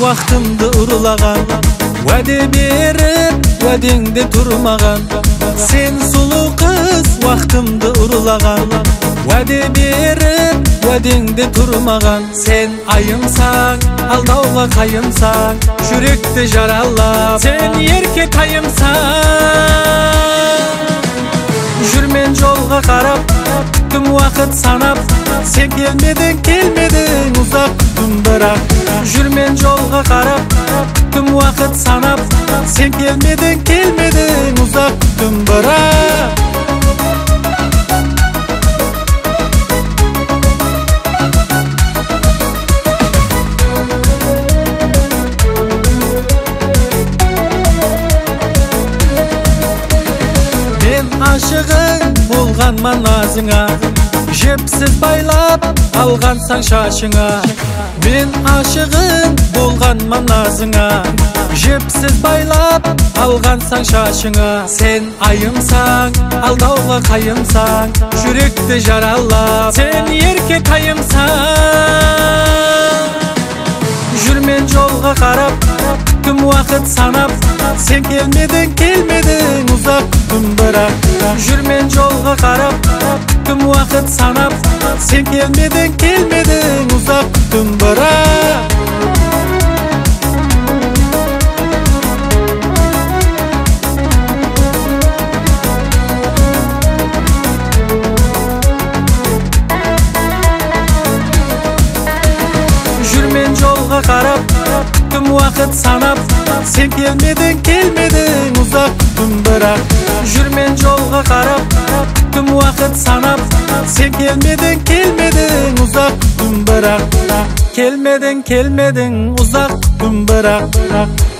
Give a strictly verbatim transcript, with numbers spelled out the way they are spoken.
вақтымды ұрлаган, уәде беріп уәдеңде тұрмаған. Сен сұлу қыз вақтымды ұрлаган, уәде беріп уәдеңде тұрмаған. Сен айымсаң, алдауға қайымсаң, жүректі жаралап, сен ерке тайымсаң. Жүрмен жолға қарап, күттім уақыт санап, сен келмедің, келмедің, ұзақ күттім бірақ. Жүрмен жолға қарап, күттім уақыт санап, сен келмедің, келмедің, ұзақ күттім бірақ. Ашығың болғанман назыңа, жепсіз байлап алғансаң шашыңа. Мен ашығың болғанман назыңа, жепсіз байлап алғансаң шашыңа. Сен айымсаң, алдауға қайымсаң, жүректі жаралап, сен ерке тайымсаң. Жүрмен жолға қарап, күттім уақыт санап, сен келмедің, келмедің, ұзақ күттім бірақ. Жүрмен жолға қарап, күттім уақыт санап, сен келмедің, келмедің, ұзақ күттім бірақ. Жүрмен жолға қарап, күттім уақыт санап, сен келмедің, келмедің, ұзақ күттім бірақ. Жүрмен жолға қарап, күттім уақыт санап, сен келмедің, келмедің, ұзақ күттім бірақ. Келмедің, келмедің, ұзақ күттім бірақ.